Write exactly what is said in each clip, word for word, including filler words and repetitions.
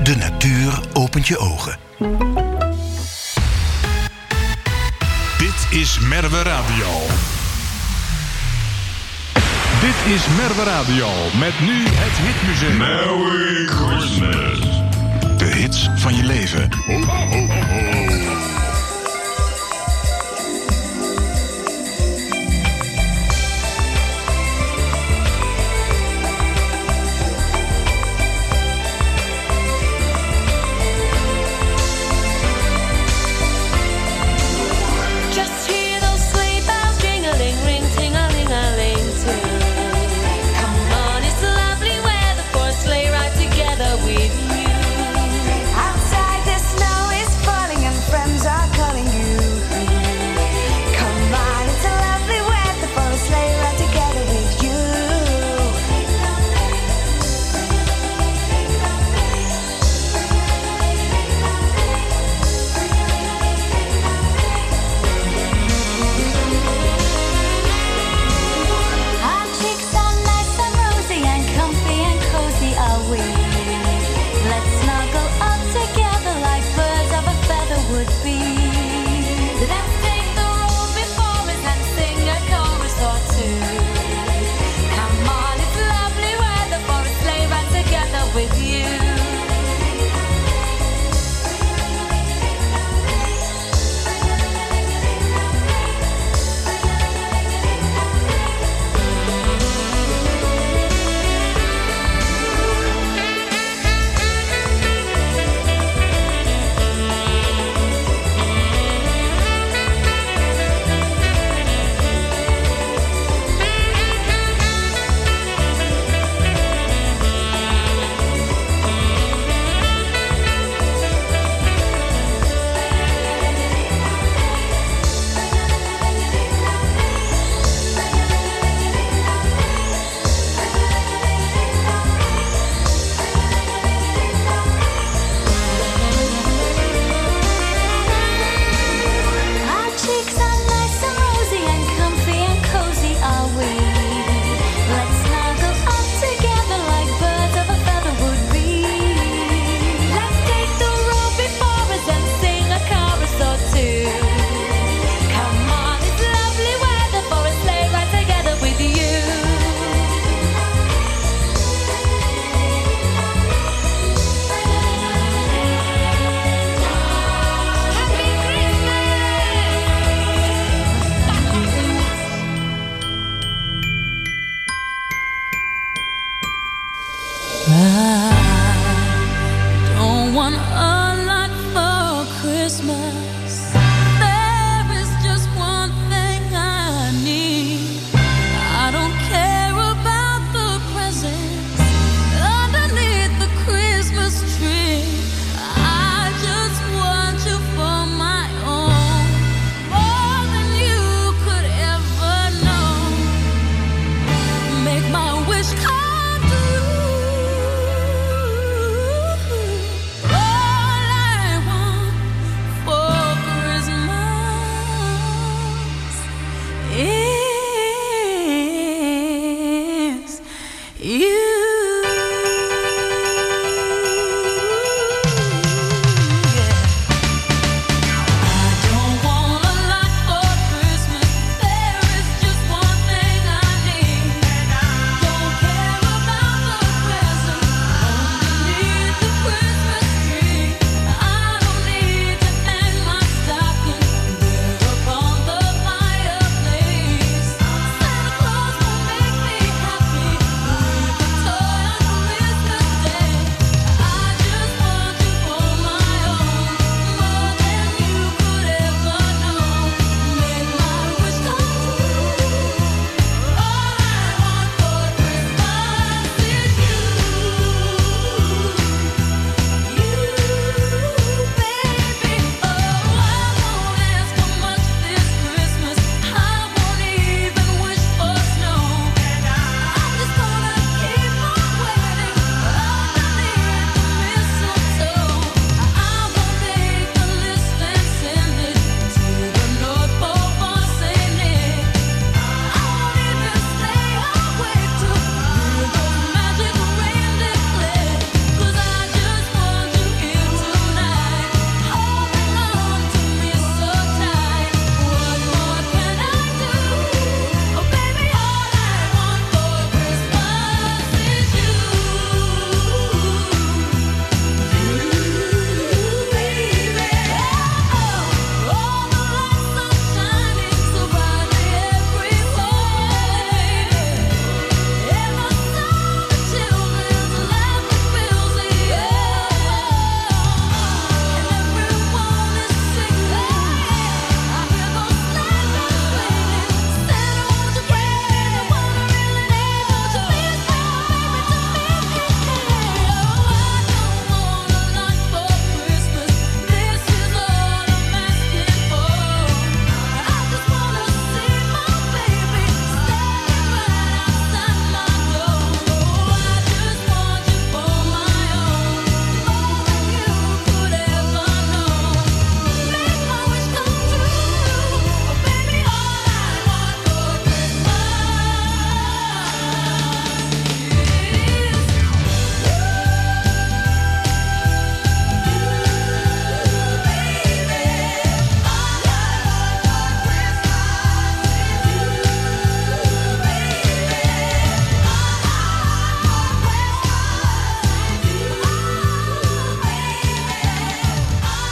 De natuur opent je ogen. Dit is Merwe Radio. Dit is Merwe Radio met nu het Hitmuseum. Merry Christmas. De hits van je leven. Ho, ho, ho. With you.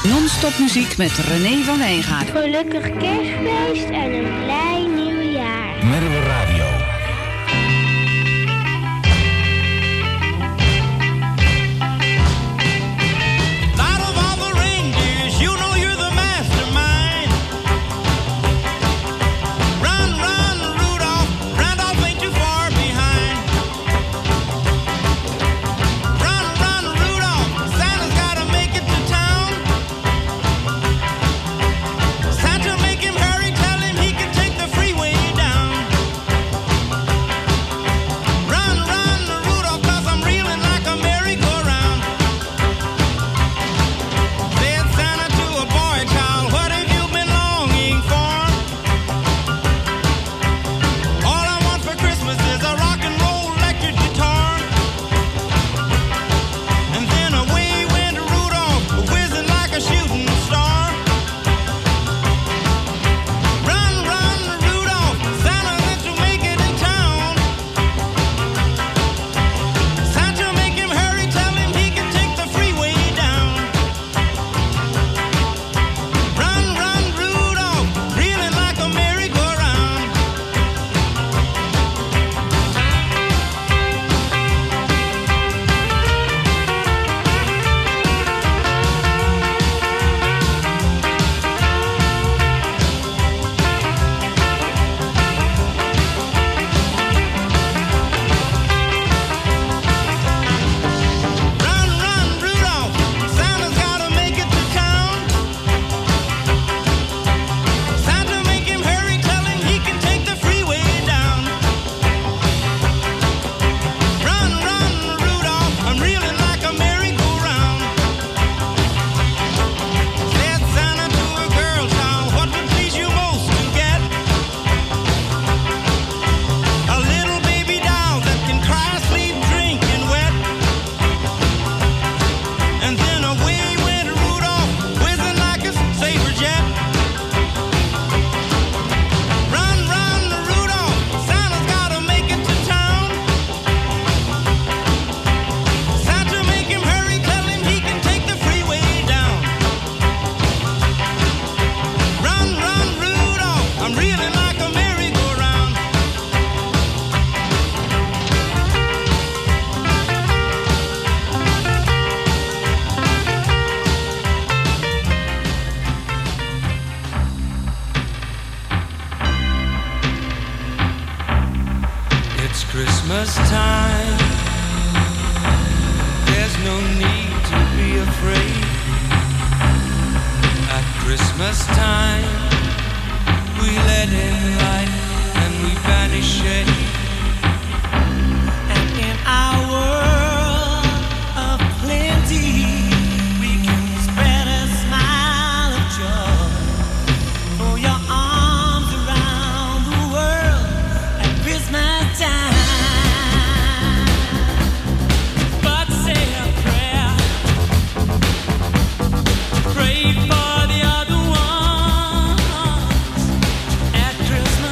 Non-stop muziek met René van Wijngaarden. Gelukkig kerstfeest en een blij nieuwjaar. Merwe Radio. Pray for the other ones at Christmas.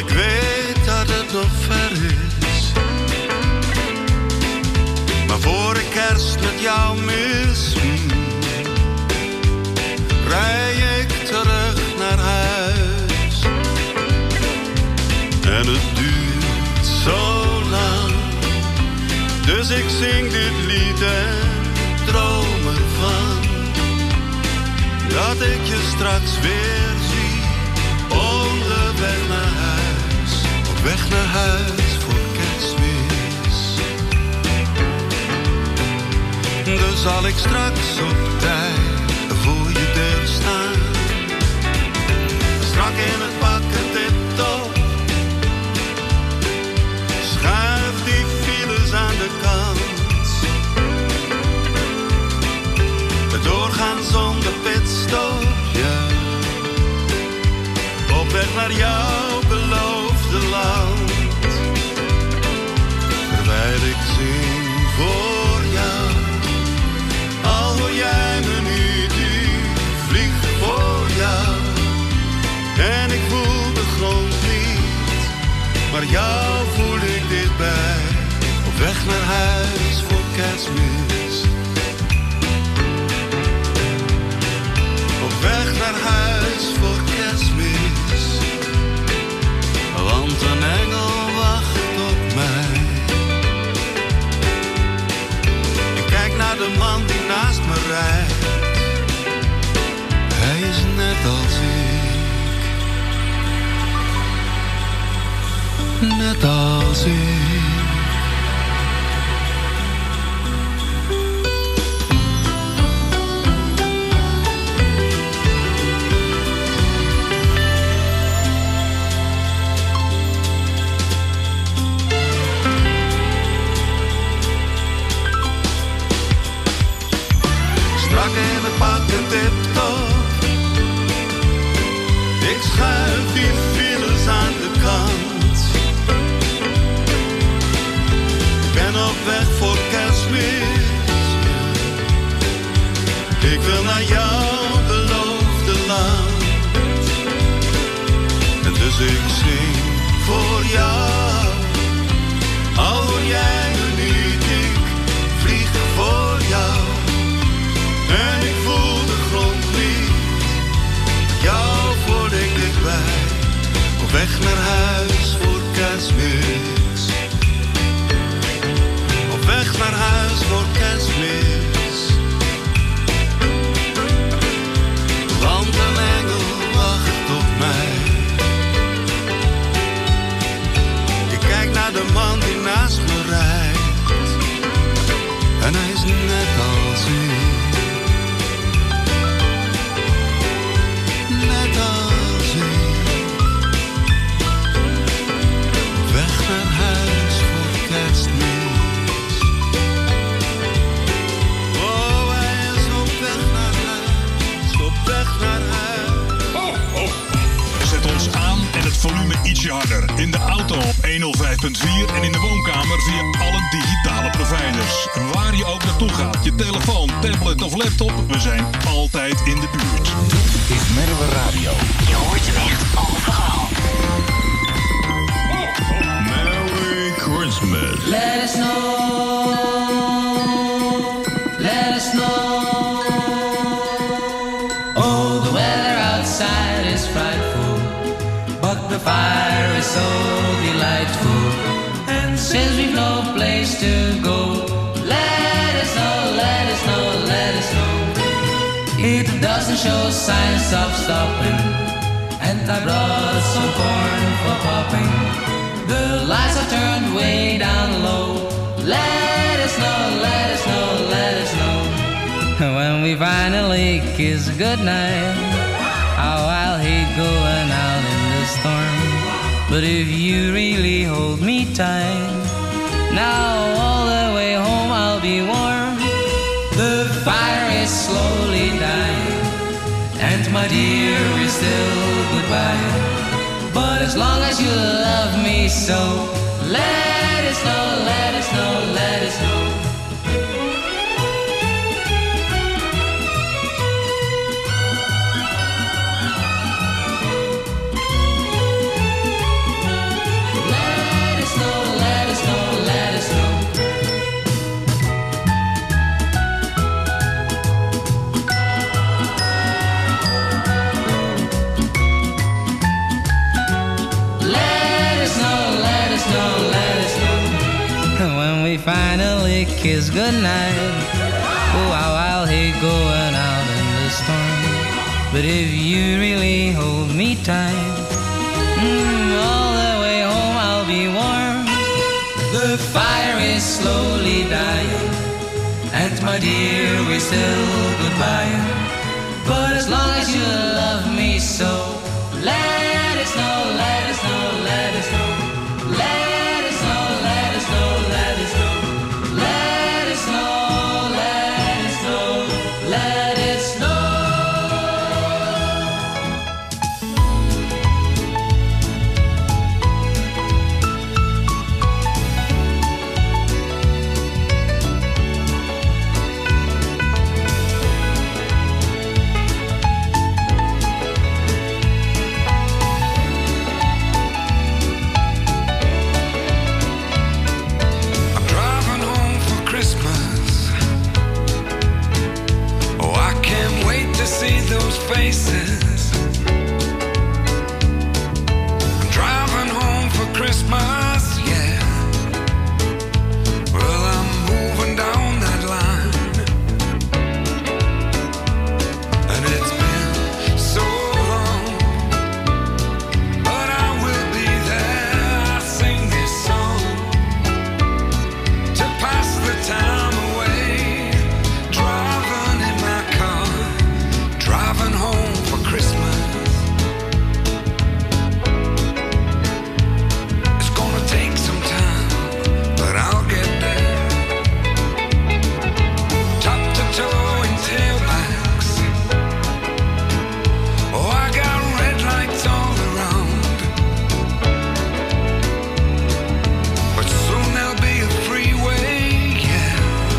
ik weet dat het nog ver is. Maar voor ik kerst met jou mis, rij ik terug naar huis. En het duurt zo lang, dus ik zing dit lied en droom ervan dat ik je straks weer zie. Onderweg naar huis, op weg naar huis voor kerstmis. Dus zal ik straks op tijd voor je deur staan. Strak in het pak en tip-top. Schuif die files aan de kant. Het doorgaan zonder pitstop, ja. Op weg naar jouw beloofde land. Terwijl ik zing voor jou. Al hoor jij me niet, ik vlieg voor jou. En ik voel de grond niet, maar jou voel ik dichtbij. Op weg naar huis voor kerstmis. Op weg naar huis voor kerstmis. Want een engel wacht op mij. Ik kijk naar de man die naast me rijdt. Hij is net als ik. Net als ik. In het pak en tip-top. Ik schuif die files aan de kant. Ik ben op weg voor kerstmis. Ik wil naar jouw beloofde land. En dus ik zing voor jou. Al hoor jij me niet, ik vlieg voor jou. En ik voel de grond niet, jou voel ik dichtbij. Op weg naar huis voor kerstmis. Op weg naar huis voor kerstmis. Want een engel wacht op mij. Ik kijk naar de man die naast me rijdt. En hij is net als ik. Net als ik. Weg naar huis voor kerstmis. Oh, hij is op weg naar huis. Op weg naar huis. Oh, oh. Zet ons aan en het volume ietsje harder. In de auto op honderdvijf punt vier en in de woonkamer via alle digitale providers. Waar je ook naartoe gaat, je telefoon, tablet of laptop, we zijn altijd in de buurt. Dit is Merwe Radio. Je hoort hem echt overal. Merry Christmas. Let us know, let us know. Oh, the weather outside is frightful, but the fire is so delightful. And since we've no place to go, let us know, let us know, let us know. It doesn't show signs of stopping, and I brought some corn for popping. The lights are turned way down low. Let us know, let us know, let us know. When we finally kiss goodnight, how I'll hate going out in the storm. But if you really hold me tight, now all the way home I'll be warm. The fire is slowly dying, and my dear is still goodbye. But as long as you love me so, let us know, let us know, let us know. we finally kiss goodnight. Oh, how I'll hate going out in the storm. But if you really hold me tight, mm, all the way home I'll be warm. The fire is slowly dying, and my dear, we're still goodbye. But as long as you love me so, let us know, let us know, let us know. Let us know, let us know, let us know. Let us know, let us know, let us know. See those faces. I'm driving home for Christmas, yeah. Well, I'm moving down that line, and it's been so long, but I will be there. I sing this song to pass the time away, driving in my car. Driving home for Christmas. It's gonna take some time, but I'll get there. Top to toe in tailbacks. Oh, I got red lights all around, but soon there'll be a freeway, yeah.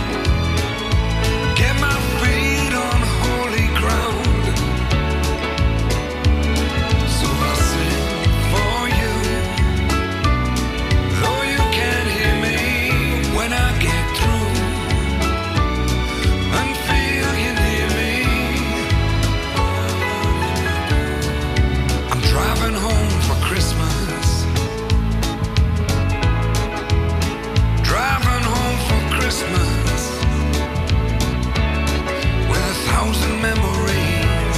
Get my feet on holy ground. Memories.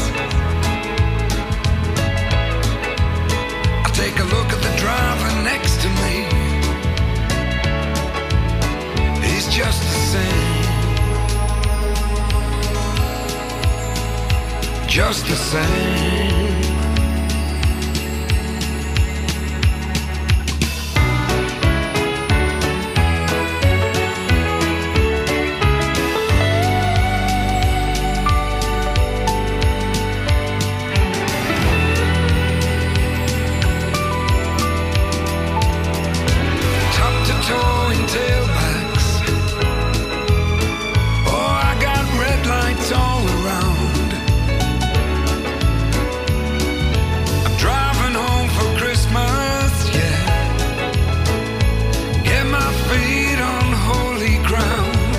I take a look at the driver next to me. He's just the same, just the same. Tailbacks. Oh, I got red lights all around. I'm driving home for Christmas, yeah. Get my feet on holy ground.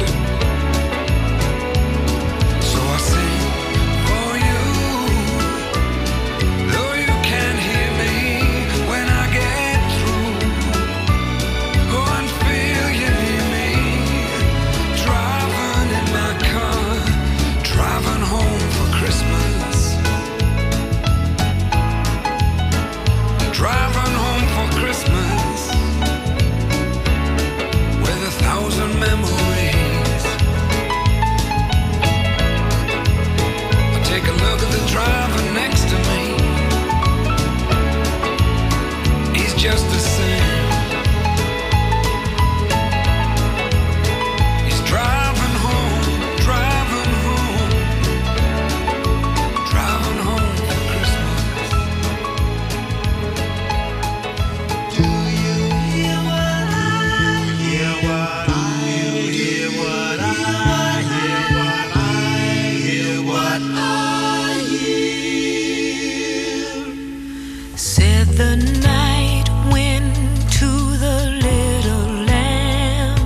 So I sing for you, though you can't hear me when I get through. Go and feel you near me, driving in my car, driving home for Christmas. Driving home for Christmas, with a thousand memories. I take a look at the driver next to me. He's just the same. Driving home, driving home, driving home for Christmas. Do you hear what I hear? What I hear? What I hear? What I hear? What I hear? Said the night wind to the little lamb.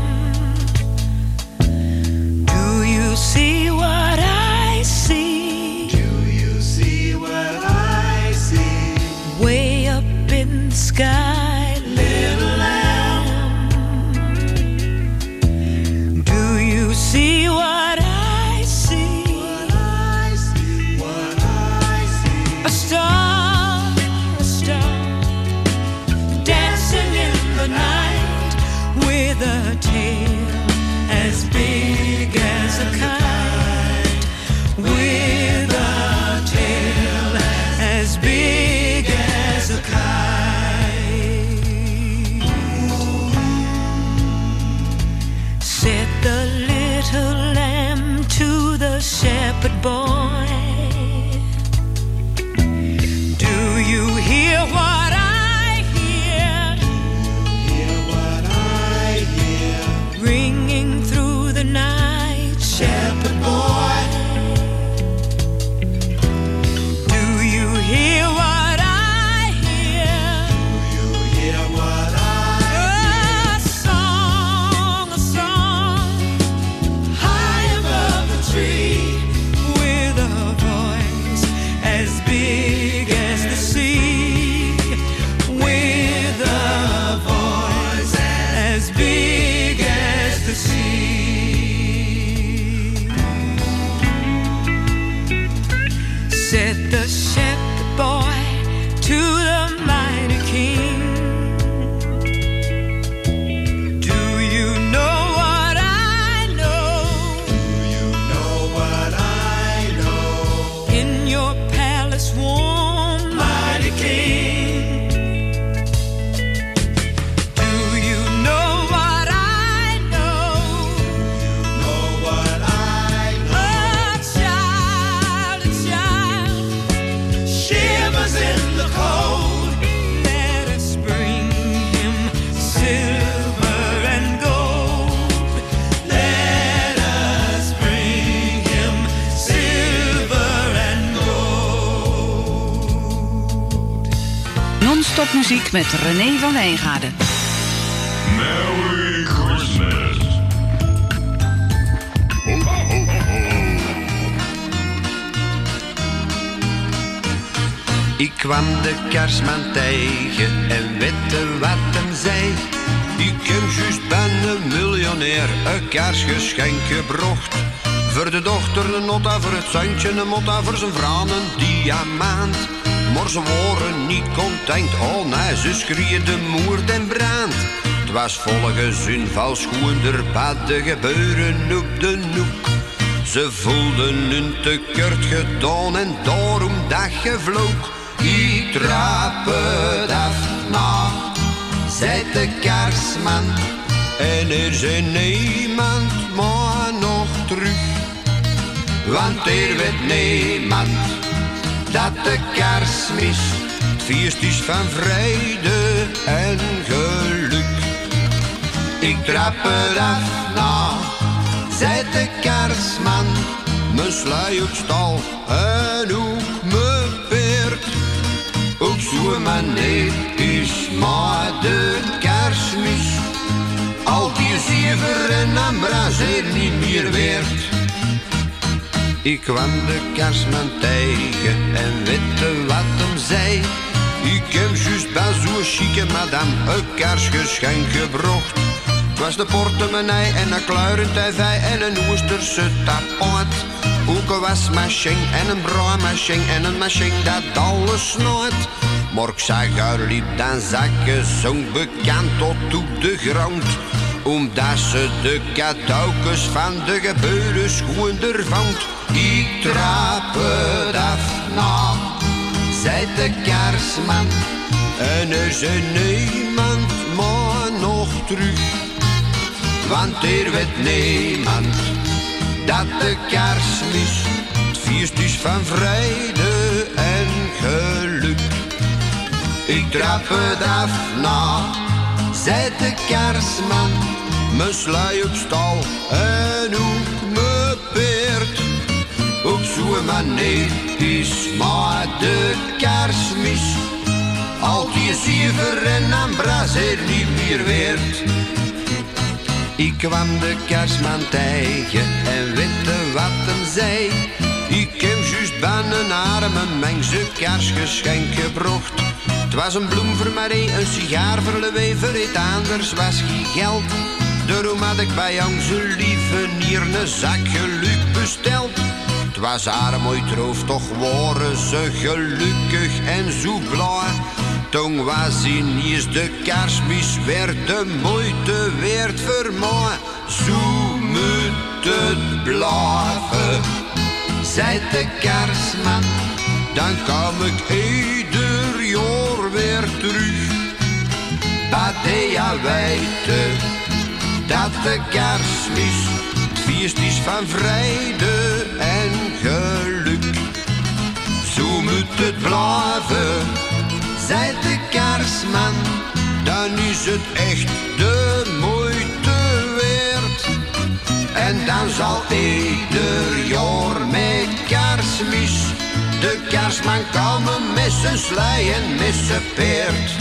See what I see. Do you see what I see? Way up in the sky, little lamb. Non-stop muziek met René van Wijngaarden. Merry Christmas. Ho, ho, ho, ho. Ik kwam de kerstman tegen en wette wat hem zei. Ik heb juist ben een miljonair, een kerstgeschenk gebracht. Voor de dochter een nota, voor het zoontje een motta, voor zijn vrouw een diamant. Maar ze waren niet content, oh nee, ze schreeuwen de moord en brand. Het was volgens hun valschoender badden gebeuren op de noek. Ze voelden hun tekort gedaan en daarom dat gevloek. Ik trap het af, nou, zei de kerstman. En er zei niemand maar nog terug. Want er weet niemand dat de kerstmis het feest is van vrede en geluk. Ik trap het af, nou, zei de kerstman. Mijn sluier op stal en ook mijn peert. Ook zo'n manier is maar de kerstmis. Al die zever en ambra zijn niet meer weert. Ik kwam de kerstman tegen en wette wat hem zei. Ik heb juist bij zo'n chique madame een kerstgeschenk gebracht. Het was de portemonnee en een kluirend tv en een Oosterse tapot. Ook een wasmachine en een braaimachine en een machine dat alles nooit. Maar ik zag haar liep dan zakken zo'n bekend tot op de grond. Omdat ze de cadeautjes van de gebeuren schoender vond. Ik trap het af, nou, zei de kerstman. En er zei niemand maar nog terug. Want er weet niemand dat de kerstmis het feest is van vrede en geluk. Ik trap het af, nou, zei de kerstman. Mijn sluier op stal en ook mijn peert. Op zo'n manier is maar de kerstmis. Al die zever en ambra zijn niet meer weert. Ik kwam de kerstman tegen en wette wat hem zei. Ik heb juist bij een arme mengse kerstgeschenk gebracht. Het was een bloem voor Marie, een sigaar voor Louis, voor iets anders was geen geld. Daarom had ik bij onze lieve nier een zak geluk besteld. Het was haar mooi troost, toch waren ze gelukkig en zo blij. Toen was hij niet de kerstmis, werd de moeite weert voor mij. Zo moet het blijven, zei de kerstman. Dan kom ik ieder jaar weer terug. Bij de ja weten dat de kerstmis het feest is van vrede en geluk. Zo moet het blijven, zei de kerstman. Dan is het echt de moeite weert. En dan zal ieder jaar met kerstmis de kerstman komen met zijn slei en met zijn peert.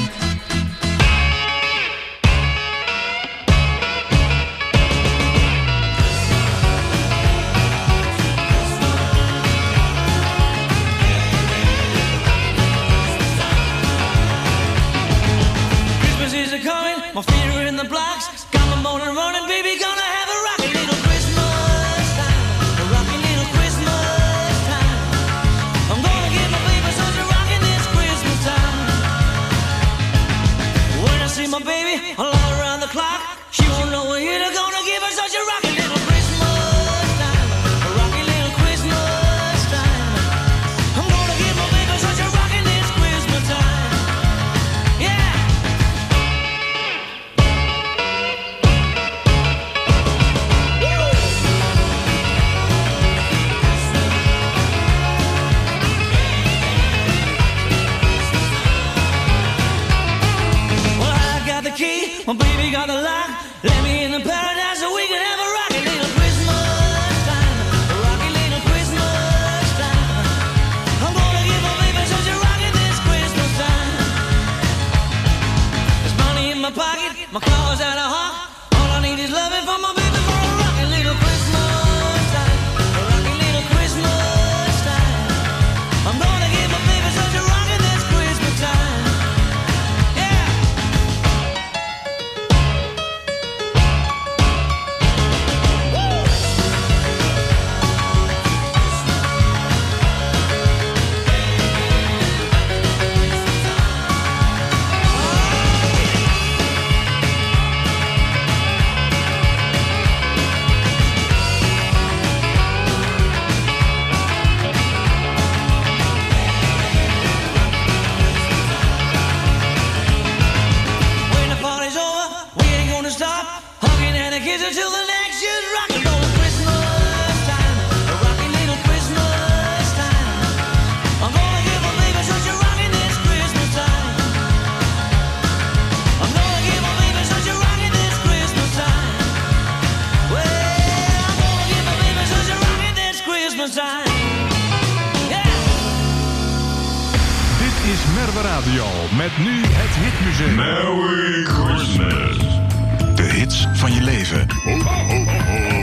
My feet are in the blocks, got my motor running, baby, gonna have a rocky little Christmas time, a rocky little Christmas time. I'm gonna give my baby such a rockin' this Christmas time. When I see my baby, I'll all around the clock, she won't know we're here, they're gonna give her such a rocky little Christmas time, a rocky little Christmas time. I'm gonna give my baby such a rockin' this Christmas time. Yeah. My baby got the lock, let me in the paradise so we can have a rocky little Christmas time, a rocky little Christmas time. I'm gonna give my baby such a rocky this Christmas time. until the next year's rock and roll Christmas time. A rocky little Christmas time. I'm gonna give my baby such a rockin' this Christmas time. I'm gonna give my baby such a rockin' this Christmas time. Well, I'm gonna give my baby such a rockin' this Christmas time. Dit is Merwe Radio met nu het Hitmuseum. Merry Christmas. De hits van je leven. Ho, ho, ho.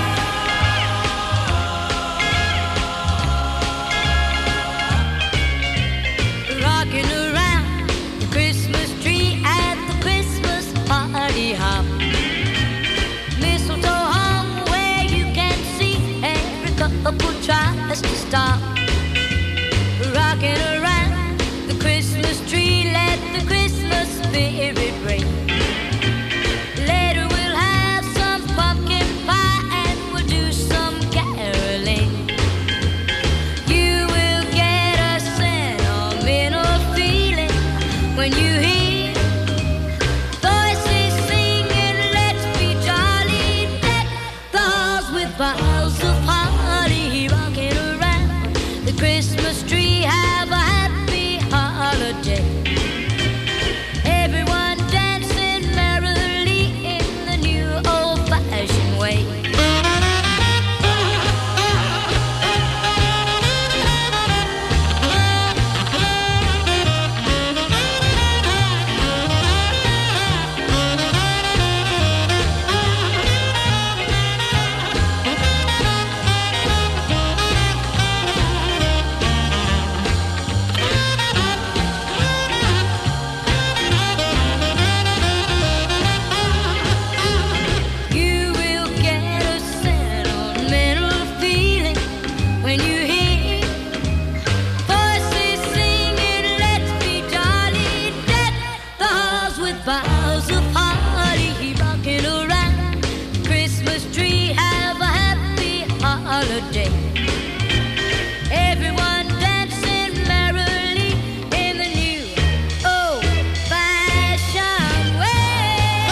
Rocking around the Christmas tree at the Christmas party hop. Mistletoe hung where you can see every couple tries to stop. Rocking around the Christmas tree, let the Christmas spirit ring. Later we'll have some pumpkin pie and we'll do some caroling. You will get a sentimental feeling when you hear voices singing, let's be jolly, deck the halls with boughs of holly. Rocking around the Christmas tree, have a happy holiday. Everyone dancing merrily in the new old-fashioned way. You will get a sentimental feeling when you hear voices singing, let's be jolly, deck the halls with boughs of holly. Rocking around the Christmas tree, have a happy holiday. Everyone dancing merrily in the new old-fashioned way.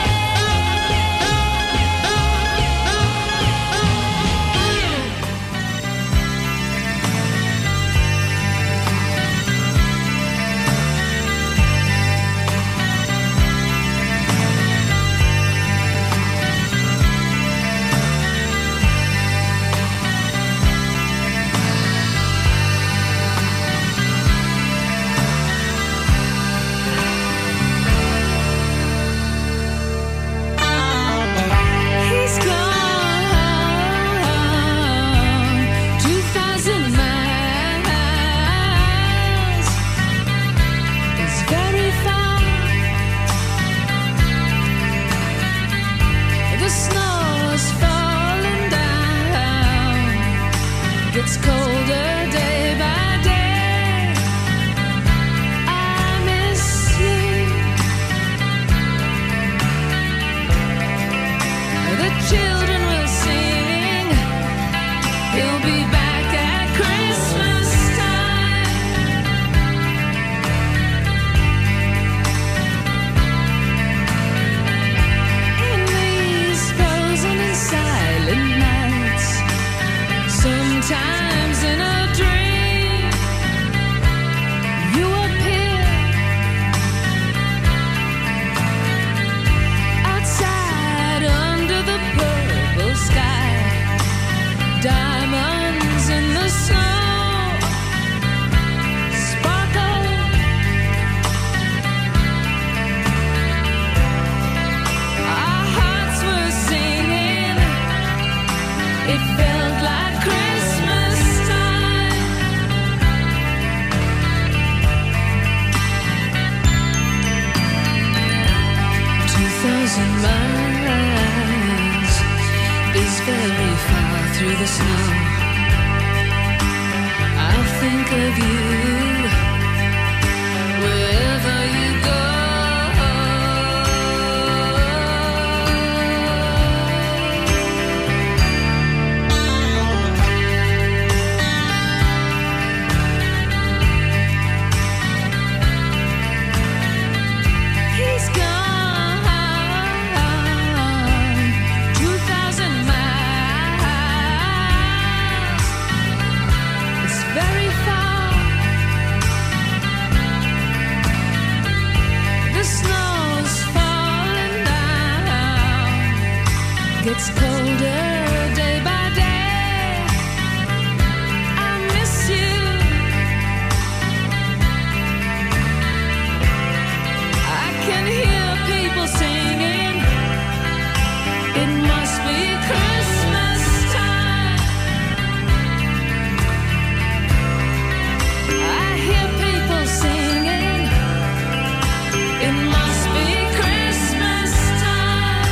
He's gone two thousand miles. It's very far. The snow is falling down. Gets colder day by day. I miss you. The children will sing. He'll be back at Christmas time. In these frozen and silent nights, sometimes in a dream, you appear outside under the purple sky. Diamonds in the snow sparkle. Our hearts were singing. It felt like Christmas time. Two thousand miles is very far through the snow. I'll think of you wherever you go. He's gone gets colder day by day. I miss you. I can hear people singing. It must be Christmas time. I hear people singing. It must be Christmas time.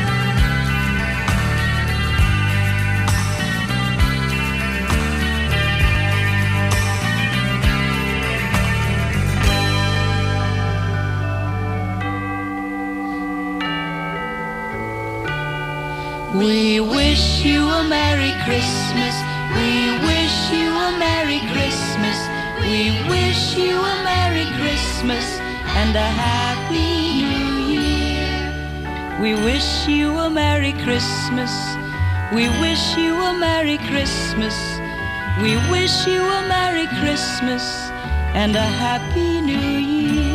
We wish you a Merry Christmas. We wish you a Merry Christmas. We wish you a Merry Christmas and a Happy New Year. We wish you a Merry Christmas. We wish you a Merry Christmas. We wish you a Merry Christmas and a Happy New Year.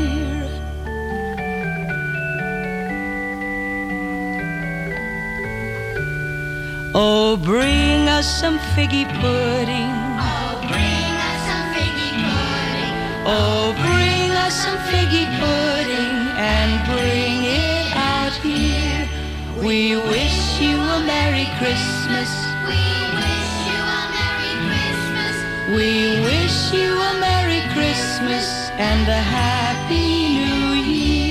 Oh, bring us some figgy pudding. Oh, bring us some figgy pudding. Oh, bring us some figgy pudding and bring it out here. We wish you a Merry Christmas. We wish you a Merry Christmas. We wish you a Merry Christmas and a Happy New Year.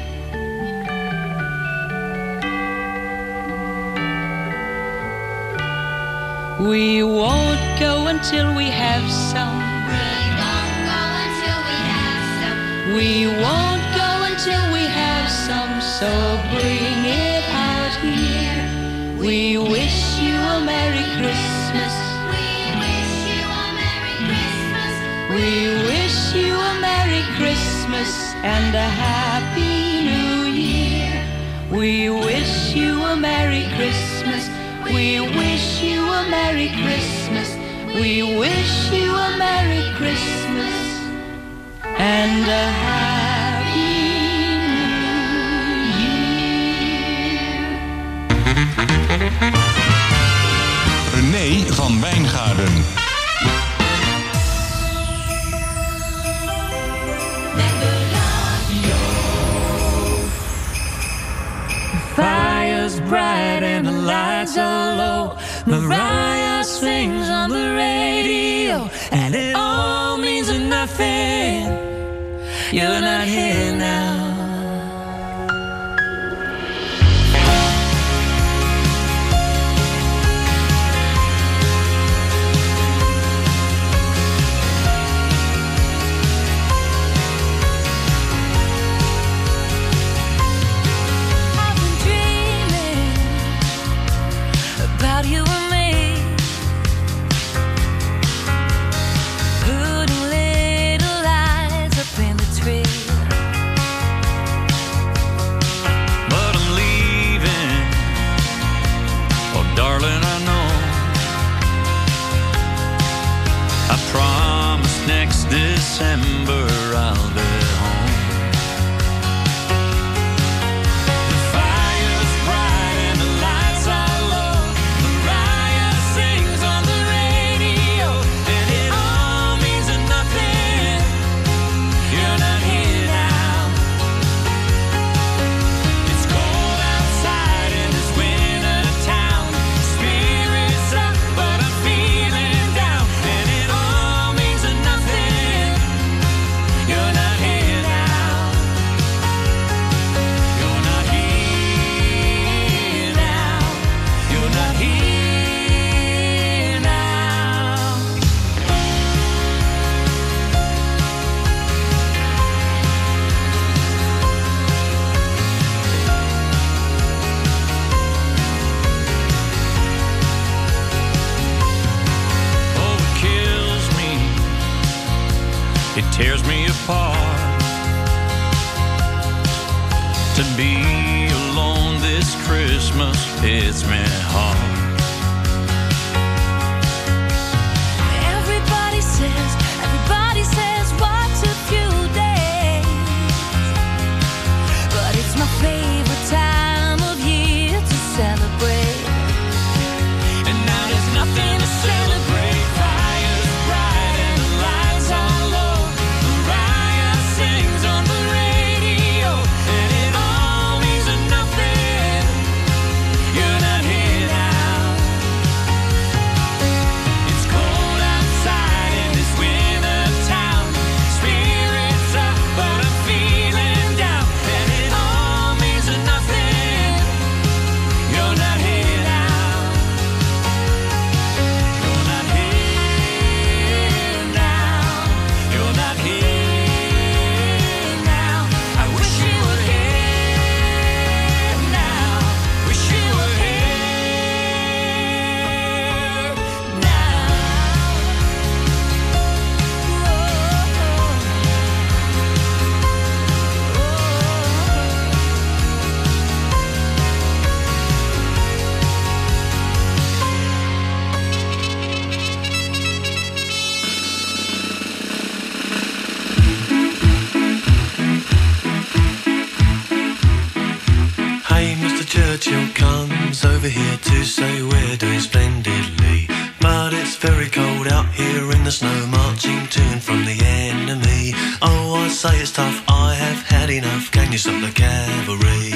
We won't go until we have some. We won't go until we have some. We won't go until we have some, so bring it out here. We wish you a Merry Christmas. We wish you a Merry Christmas. We wish you a Merry Christmas and a Happy New Year. We wish you a Merry Christmas. We wish you a Merry Christmas. We wish you a Merry Christmas and a Happy New Year. René van Wijngaarden. Fire's bright and the lights are low. Mariah sings on the radio, and it all means nothing. You're not here now. December I'll be home. The fire's bright and the lights are low. Mariah sings on the radio, and it all means nothing. You're not here now. It's cold outside in this winter town. Spirits up, but I'm feeling down, and it all means nothing. You're not here now. You're not here now. You're not here now. Oh, it kills me. It tears me apart to be alone this Christmas. Hits me hard. Everybody says, everybody says, what's a few days? But it's my favorite time of year to celebrate. Rachel comes over here to say we're doing splendidly. But it's very cold out here in the snow, marching to and from the enemy. Oh, I say it's tough, I have had enough. Can you stop the cavalry?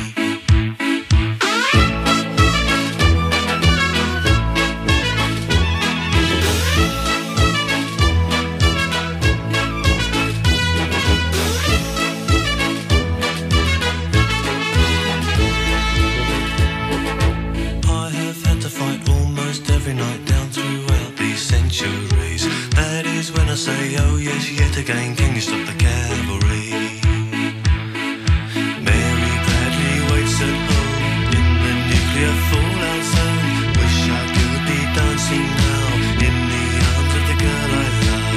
Say, oh yes, yet again, can you stop the cavalry? Mary Bradley waits at home in the nuclear fallout zone. Wish I could be dancing now in the arms of the girl I love.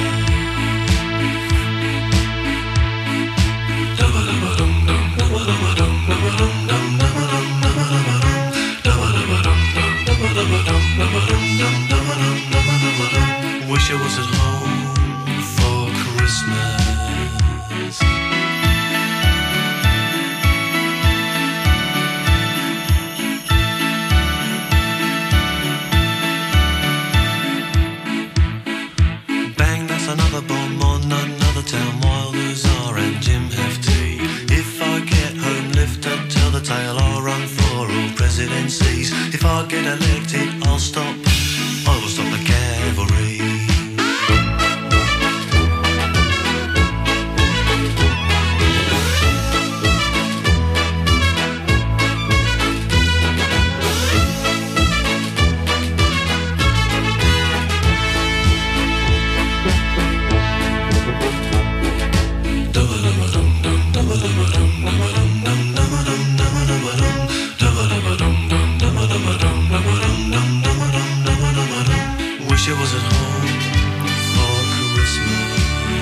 Dum-ba-dum-ba-dum-dum, dum-ba-dum-ba-dum, dum-ba-dum-dum, dum-ba-dum, dum-ba-dum-dum, dum-ba-dum-dum, dum-ba-dum-dum, dum-ba-dum, dum-ba-dum-dum. Wish I was at home for Christmas. Bang, that's another bomb on another town while Luzar and Jim have tea. If I get home, lift up, tell the tale, I'll run for all presidencies. If I get elected, I'll stop, I will stop the cavalry. Wish I was at home for Christmas.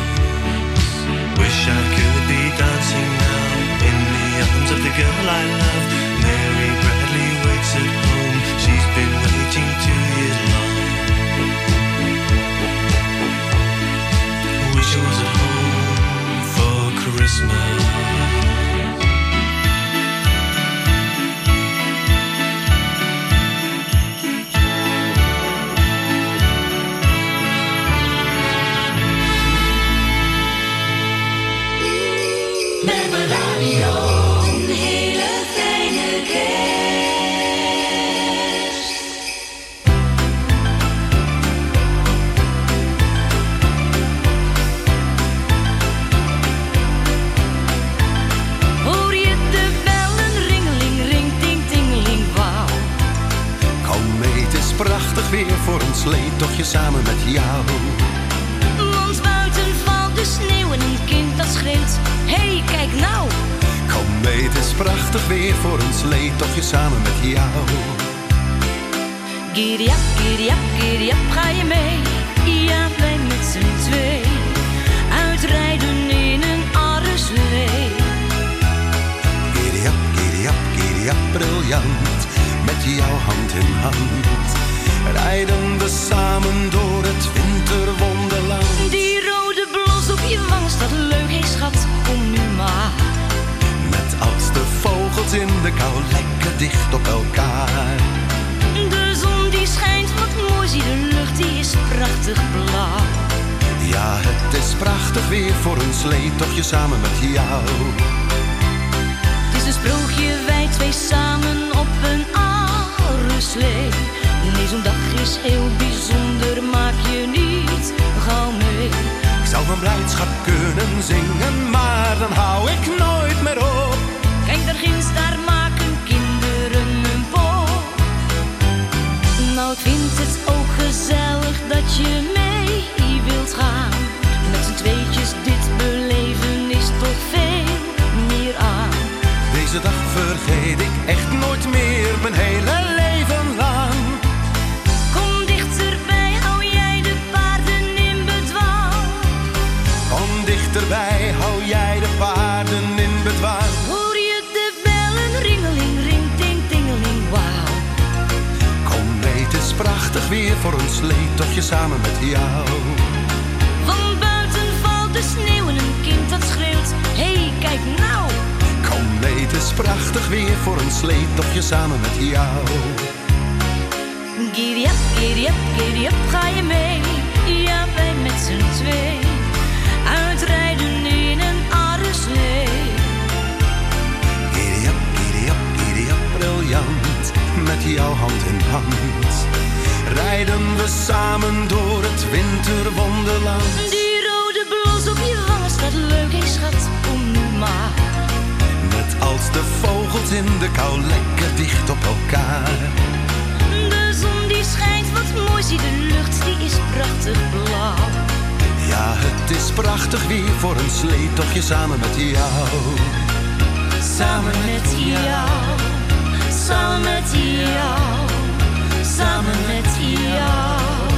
Wish I could be dancing now in the arms of the girl I love. Mary Bradley waits at home. She's been waiting two years long. Wish I was at home for Christmas. Prachtig weer voor een sleetochtje samen met jou. Want buiten valt de sneeuw en een kind dat schreeuwt: hey, kijk nou! Kom mee, het is prachtig weer voor een sleetochtje samen met jou. Giddy-up, giddy-up, giddy-up, ga je mee? Ja, wij met z'n twee. Uitrijden in een arreslee. Giddy-up, giddy-up, giddy-up, briljant. Met jouw hand in hand rijden we samen door het winterwonderland. Die rode blos op je wang staat leuk, hé schat, kom nu maar. Met als de vogels in de kou lekker dicht op elkaar. De zon die schijnt, wat mooi, zie de lucht, die is prachtig blauw. Ja, het is prachtig weer voor een sleetochtje samen met jou. Het is een sprookje, wij twee samen op een arreslee. Nee, zo'n dag is heel bijzonder, maak je niet gauw mee. Ik zou van blijdschap kunnen zingen, maar dan hou ik nooit meer op. Kijk, daar ginds, daar maken kinderen een pop. Nou, ik vind het ook gezellig dat je mee wilt gaan. Met z'n tweetjes dit beleven is toch veel meer aan. Deze dag vergeet ik echt nooit meer, mijn hele leven lang. Kom dichterbij, hou jij de paarden in bedwang. Kom dichterbij, hou jij de paarden in bedwang. Hoor je de bellen, ringeling, ring, ting, tingeling, wauw. Kom mee, het is prachtig weer voor een sleetochtje samen met jou. Van buiten valt de sneeuw en een kind dat schreeuwt: hey, kijk nou! Kom mee, het is prachtig weer voor een sleetochtje samen met jou. Giddy up, giddy up, giddy up, ga je mee? Ja, wij met z'n twee. Uitrijden in een arreslee. Giddy up, giddy up, giddy up, briljant. Met jouw hand in hand. Rijden we samen door het winterwonderland. Die rode blos op je wangen staat leuk, hé schat, kom nu maar. Net als de vogels in de kou, lekker dicht op elkaar. De zon die schijnt, wat mooi, zie de lucht, die is prachtig blauw. Ja, het is prachtig weer voor een sleetochtje samen met jou. Samen met jou, samen met jou, samen met jou.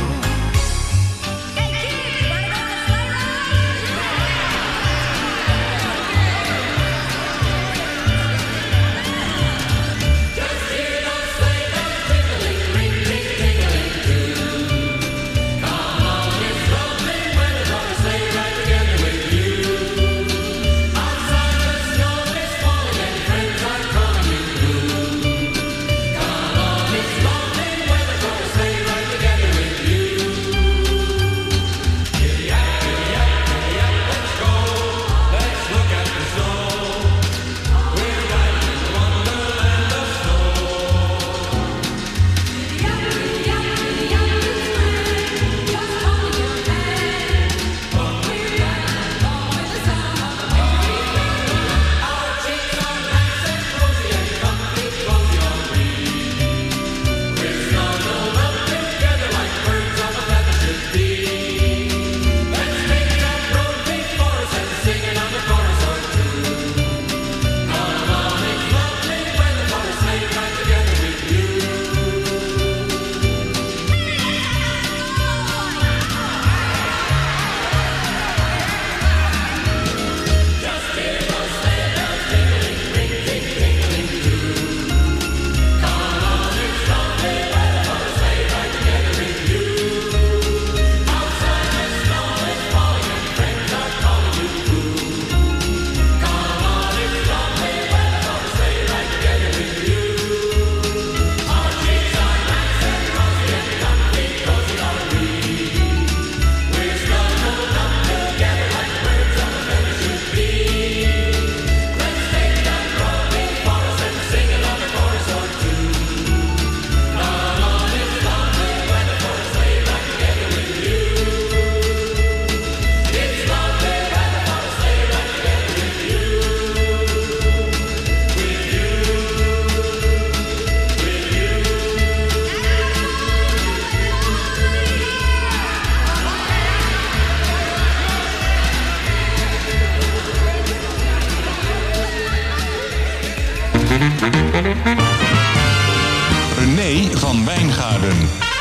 René van Wijngaarden.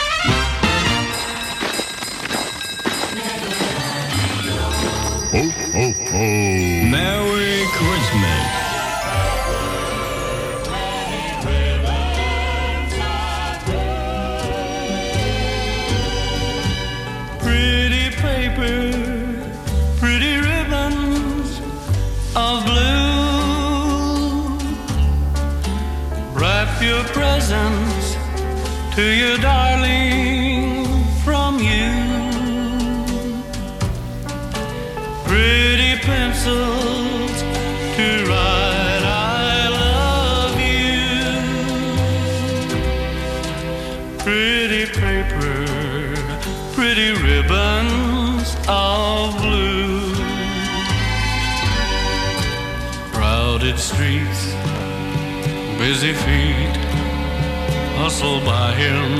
Ho, ho, ho. Merry Christmas. Pretty paper, pretty ribbons of blue. Wrap your presents to your darling from you. Pretty pencils to write I love you. Pretty paper, pretty ribbons of blue. Crowded streets, busy feet hustle by him.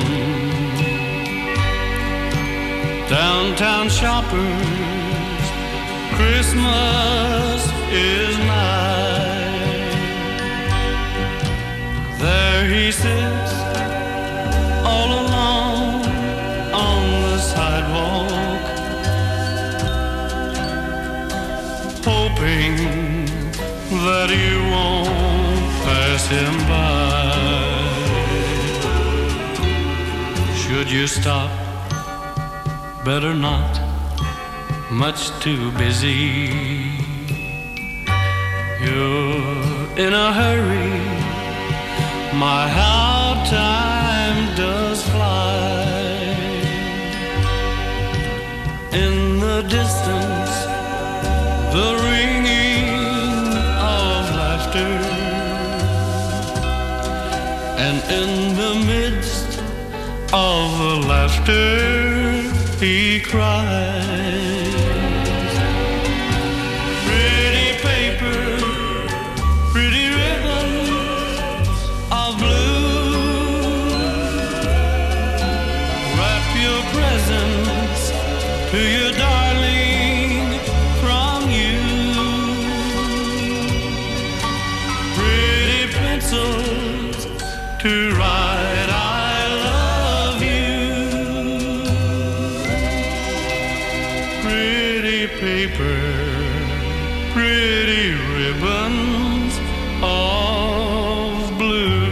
Downtown shoppers, Christmas is nigh. There he sits all alone on the sidewalk, hoping that you won't pass him by. Should you stop? Better not, much too busy. You're in a hurry. My, how time does fly. In the distance, the ringing of laughter, and in the midst of the laughter he cries. Pretty paper, pretty ribbons of blue, wrap your presents to your darling from you. Pretty pencils to write I love you. Pretty paper, pretty ribbons of blue.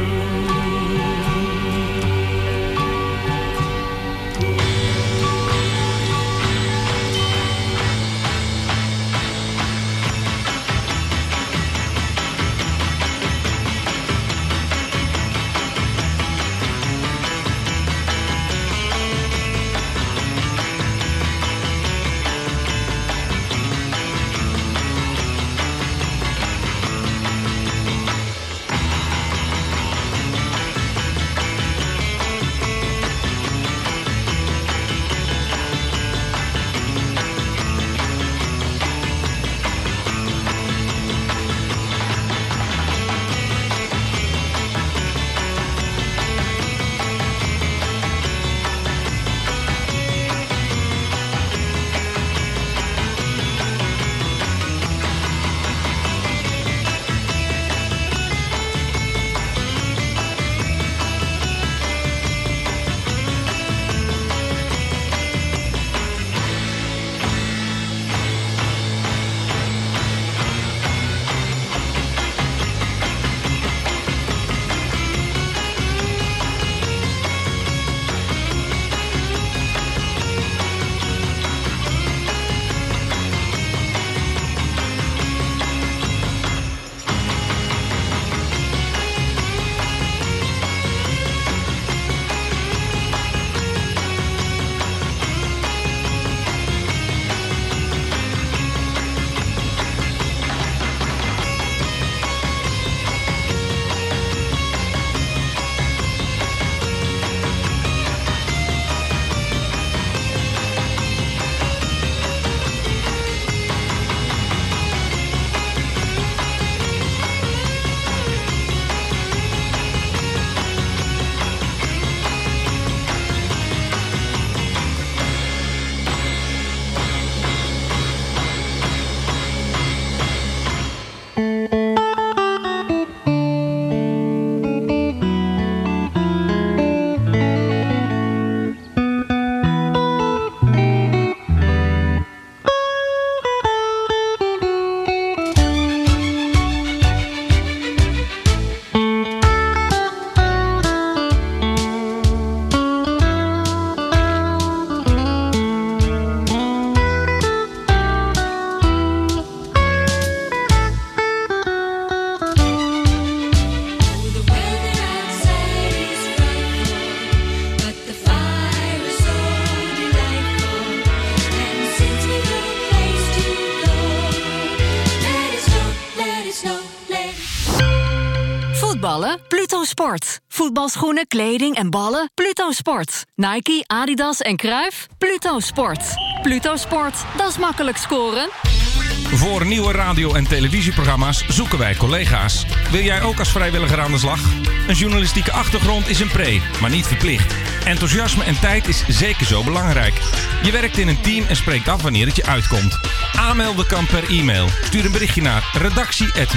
Voetballen? Pluto Sport. Voetbalschoenen, kleding en ballen? Pluto Sport. Nike, Adidas en Cruijff? Pluto Sport. Pluto Sport, dat is makkelijk scoren. Voor nieuwe radio- en televisieprogramma's zoeken wij collega's. Wil jij ook als vrijwilliger aan de slag? Een journalistieke achtergrond is een pre, maar niet verplicht. Enthousiasme en tijd is zeker zo belangrijk. Je werkt in een team en spreekt af wanneer het je uitkomt. Aanmelden kan per e-mail. Stuur een berichtje naar redactie